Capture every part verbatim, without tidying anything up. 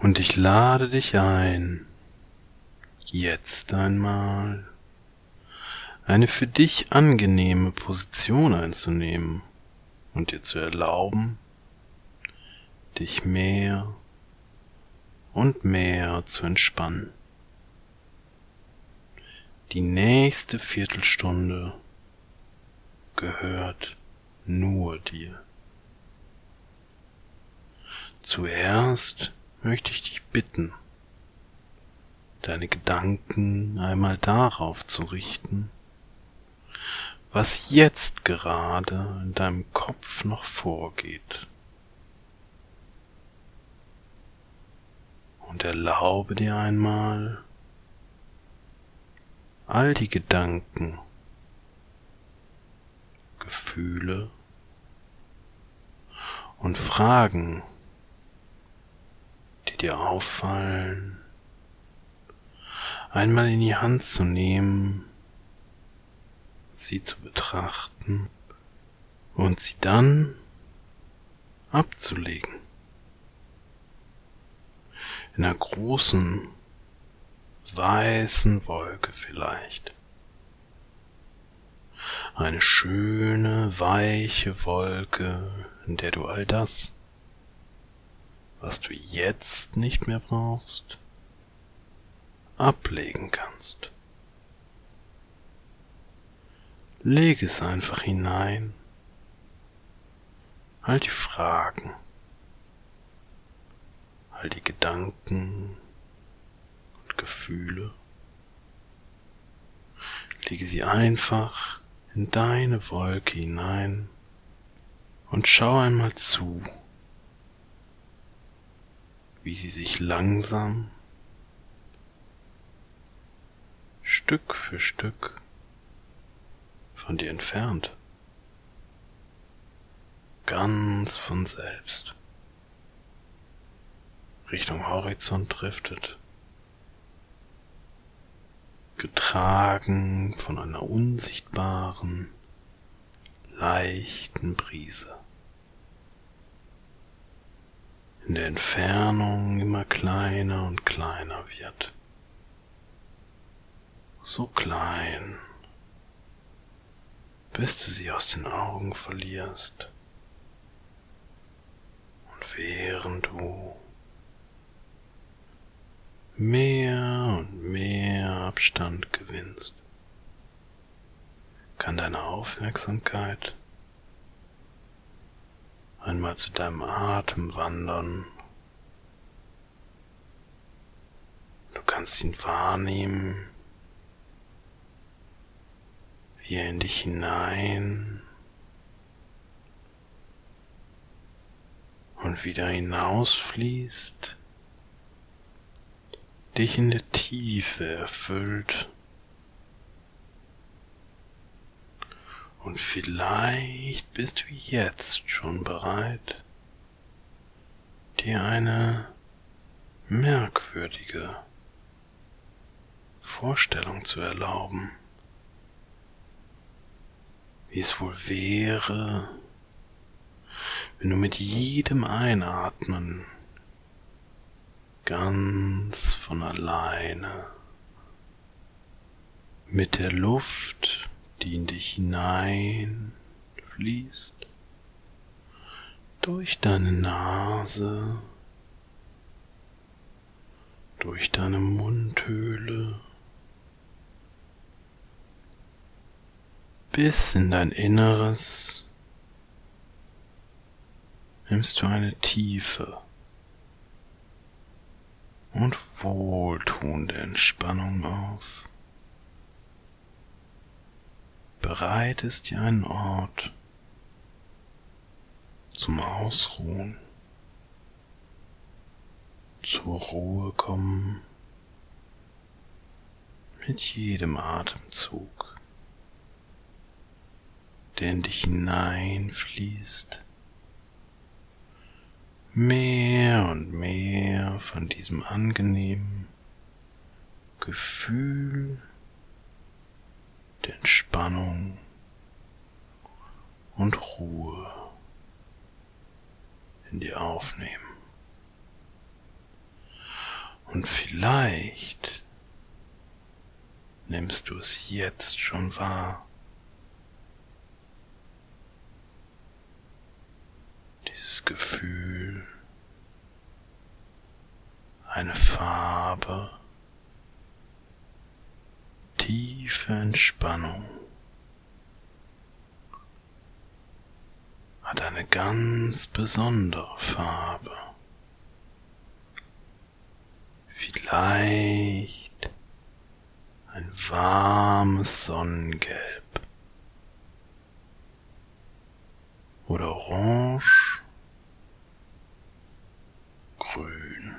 Und ich lade dich ein, jetzt einmal eine für dich angenehme Position einzunehmen und dir zu erlauben, dich mehr und mehr zu entspannen. Die nächste Viertelstunde gehört nur dir. Zuerst möchte ich dich bitten, deine Gedanken einmal darauf zu richten, was jetzt gerade in deinem Kopf noch vorgeht. Und erlaube dir einmal, all die Gedanken, Gefühle und Fragen, die dir auffallen, einmal in die Hand zu nehmen, sie zu betrachten und sie dann abzulegen. In einer großen, weißen Wolke vielleicht. Eine schöne, weiche Wolke, in der du all das, was du jetzt nicht mehr brauchst, ablegen kannst. Leg es einfach hinein, all die Fragen, all die Gedanken und Gefühle. Lege sie einfach in deine Wolke hinein und schau einmal zu, wie sie sich langsam, Stück für Stück von dir entfernt, ganz von selbst, Richtung Horizont driftet, getragen von einer unsichtbaren, leichten Brise. In der Entfernung immer kleiner und kleiner wird. So klein, bis du sie aus den Augen verlierst. Und während du mehr und mehr Abstand gewinnst, kann deine Aufmerksamkeit einmal zu deinem Atem wandern. Du kannst ihn wahrnehmen, wie er in dich hinein und wieder hinausfließt, dich in der Tiefe erfüllt und vielleicht bist du jetzt schon bereit, dir eine merkwürdige Vorstellung zu erlauben, wie es wohl wäre, wenn du mit jedem Einatmen ganz von alleine mit der Luft, die in dich hineinfließt, durch deine Nase, durch deine Mundhöhle, bis in dein Inneres, nimmst du eine tiefe und wohltuende Entspannung auf. Bereitest dir einen Ort zum Ausruhen, zur Ruhe kommen, mit jedem Atemzug, der in dich hineinfließt, mehr und mehr von diesem angenehmen Gefühl der Entspannung und Ruhe in dir aufnehmen. Und vielleicht nimmst du es jetzt schon wahr. Dieses Gefühl, eine Farbe, tiefe Entspannung, hat eine ganz besondere Farbe. Vielleicht ein warmes Sonnengelb oder orange, grün,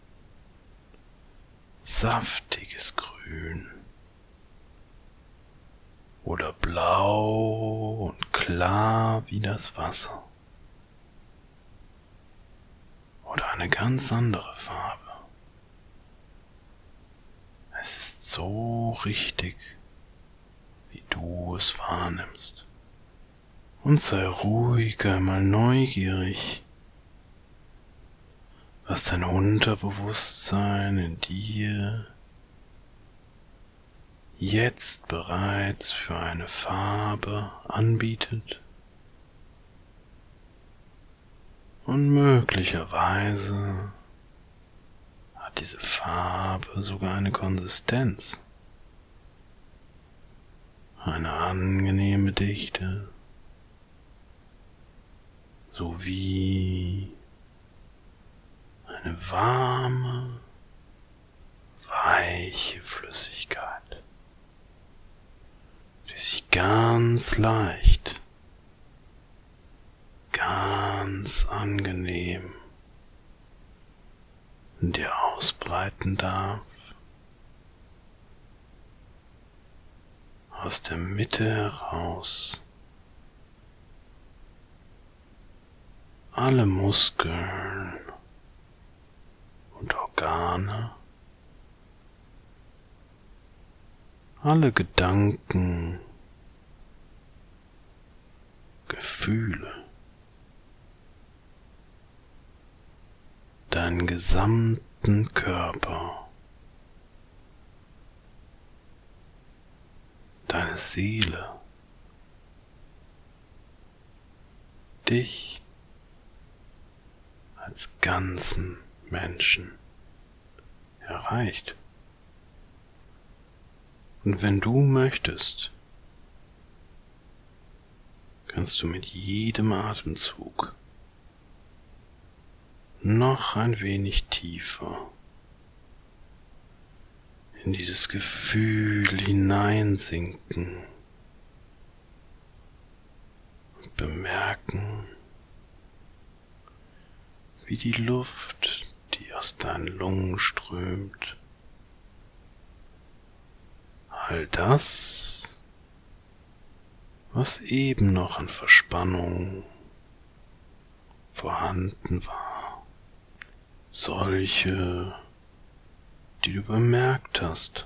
saftiges Grün oder blau und klar wie das Wasser oder eine ganz andere Farbe. Es ist so richtig, wie du es wahrnimmst. Und sei ruhig, einmal neugierig, was dein Unterbewusstsein in dir jetzt bereits für eine Farbe anbietet. Und möglicherweise hat diese Farbe sogar eine Konsistenz, eine angenehme Dichte, sowie eine warme, weiche Flüssigkeit, die sich ganz leicht, ganz angenehm in dir ausbreiten darf, aus der Mitte heraus. Alle Muskeln und Organe, alle Gedanken, Gefühle, deinen gesamten Körper, deine Seele, dich als ganzen Menschen erreicht. Und wenn du möchtest, kannst du mit jedem Atemzug noch ein wenig tiefer in dieses Gefühl hineinsinken und bemerken, wie die Luft, die aus deinen Lungen strömt, all das, was eben noch an Verspannung vorhanden war, solche, die du bemerkt hast,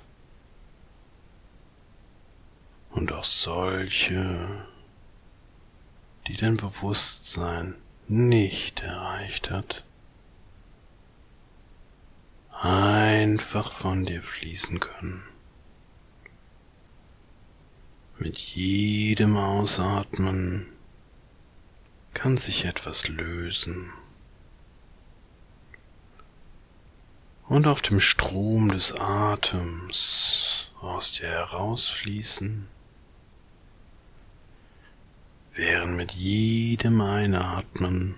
und auch solche, die dein Bewusstsein nicht erreicht hat, einfach von dir fließen können. Mit jedem Ausatmen kann sich etwas lösen und auf dem Strom des Atems aus dir herausfließen, während mit jedem Einatmen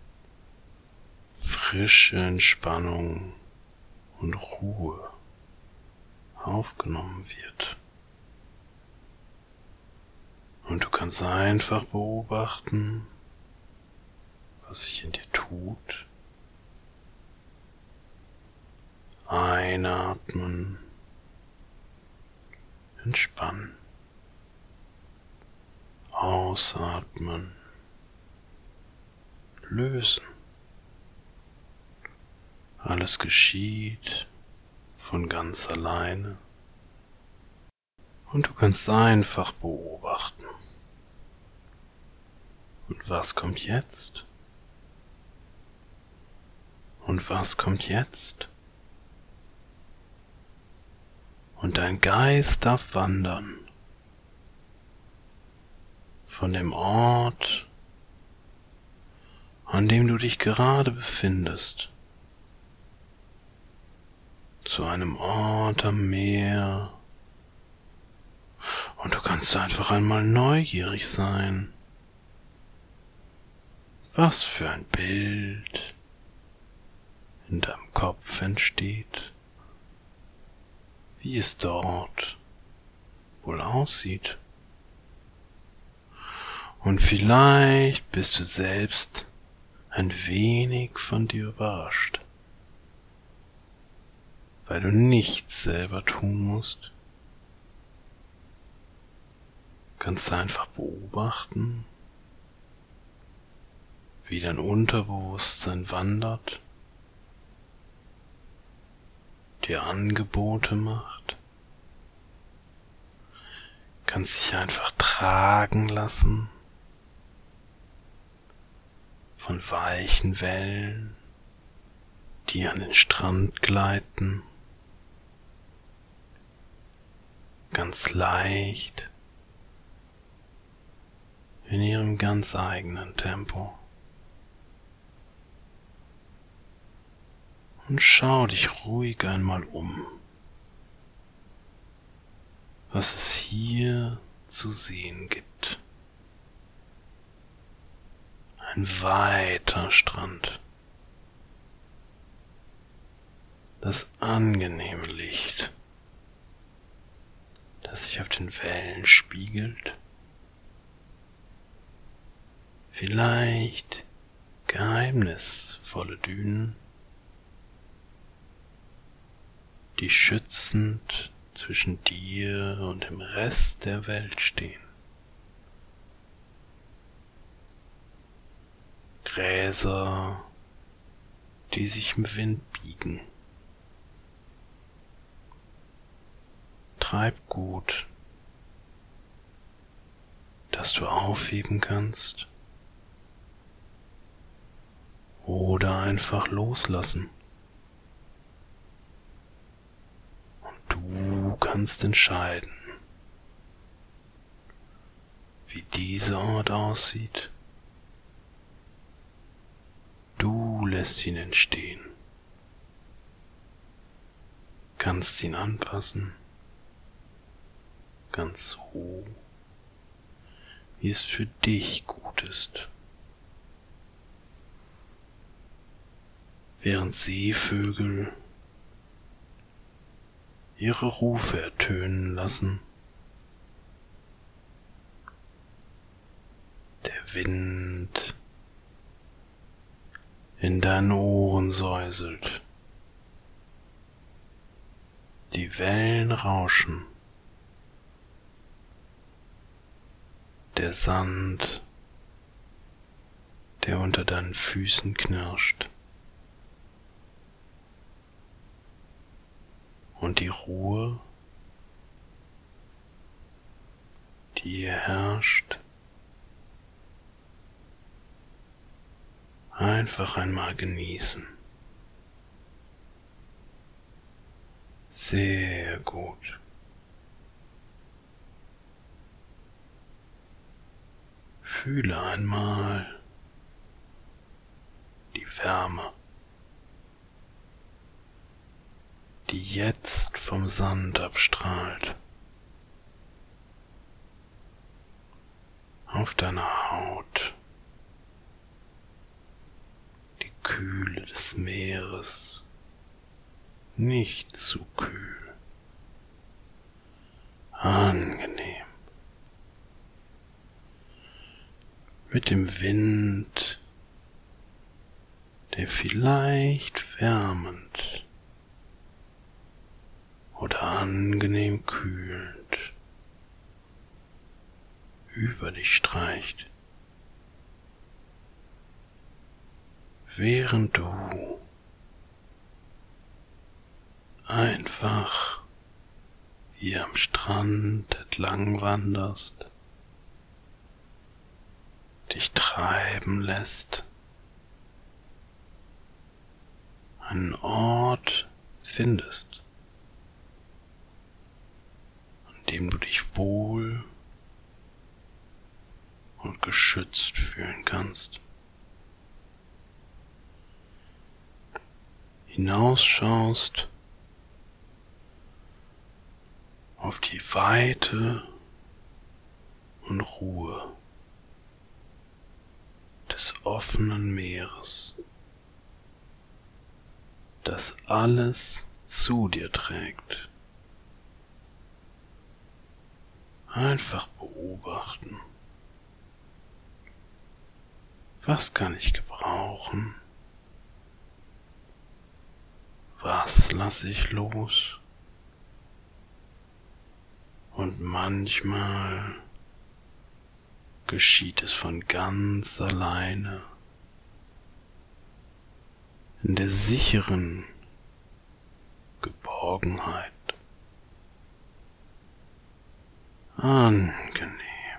frische Entspannung und Ruhe aufgenommen wird. Und du kannst einfach beobachten, was sich in dir tut. Einatmen, entspannen. Ausatmen, lösen. Alles geschieht von ganz alleine. Und du kannst einfach beobachten. Und was kommt jetzt? Und was kommt jetzt? Und dein Geist darf wandern von dem Ort, an dem du dich gerade befindest, zu einem Ort am Meer. Und du kannst einfach einmal neugierig sein, was für ein Bild in deinem Kopf entsteht, wie es dort wohl aussieht. Und vielleicht bist du selbst ein wenig von dir überrascht, weil du nichts selber tun musst. Kannst du einfach beobachten, wie dein Unterbewusstsein wandert, dir Angebote macht. Kannst dich einfach tragen lassen von weichen Wellen, die an den Strand gleiten, ganz leicht, in ihrem ganz eigenen Tempo. Und schau dich ruhig einmal um, was es hier zu sehen gibt. Ein weiter Strand, das angenehme Licht, das sich auf den Wellen spiegelt, vielleicht geheimnisvolle Dünen, die schützend zwischen dir und dem Rest der Welt stehen. Gräser, die sich im Wind biegen. Treibgut, das du aufheben kannst oder einfach loslassen. Und du kannst entscheiden, wie dieser Ort aussieht. Du lässt ihn entstehen, kannst ihn anpassen, ganz so, wie es für dich gut ist. Während Seevögel ihre Rufe ertönen lassen, der Wind in deinen Ohren säuselt, die Wellen rauschen, der Sand, der unter deinen Füßen knirscht, und die Ruhe, die hier herrscht, einfach einmal genießen. Sehr gut. Fühle einmal die Wärme, die jetzt vom Sand abstrahlt, auf deiner Haut, die Kühle des Meeres, nicht zu kühl, angenehm, mit dem Wind, der vielleicht wärmend oder angenehm kühlend über dich streicht, während du einfach hier am Strand entlang wanderst, dich treiben lässt, einen Ort findest, in dem du dich wohl und geschützt fühlen kannst. Hinausschaust auf die Weite und Ruhe des offenen Meeres, das alles zu dir trägt. Einfach beobachten. Was kann ich gebrauchen? Was lasse ich los? Und manchmal geschieht es von ganz alleine, in der sicheren Geborgenheit. Angenehm.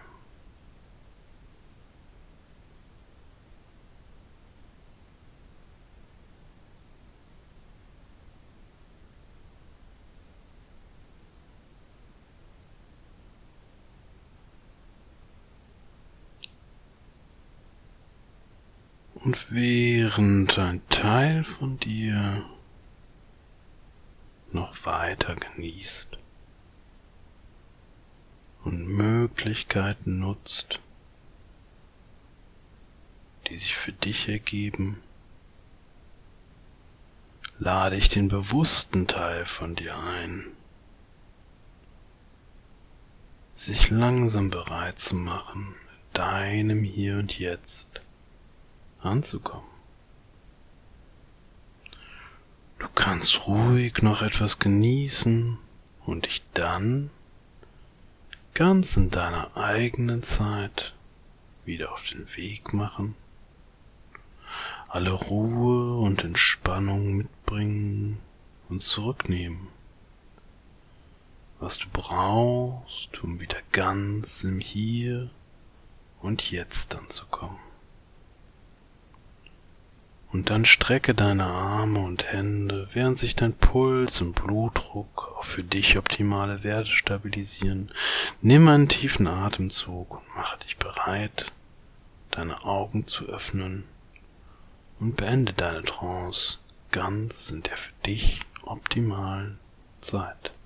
Und während ein Teil von dir noch weiter genießt und Möglichkeiten nutzt, die sich für dich ergeben, lade ich den bewussten Teil von dir ein, sich langsam bereit zu machen, in deinem Hier und Jetzt anzukommen. Du kannst ruhig noch etwas genießen und dich dann ganz in deiner eigenen Zeit wieder auf den Weg machen, alle Ruhe und Entspannung mitbringen und zurücknehmen, was du brauchst, um wieder ganz im Hier und Jetzt anzukommen. Und dann strecke deine Arme und Hände, während sich dein Puls und Blutdruck auf für dich optimale Werte stabilisieren. Nimm einen tiefen Atemzug und mache dich bereit, deine Augen zu öffnen und beende deine Trance ganz in der für dich optimalen Zeit.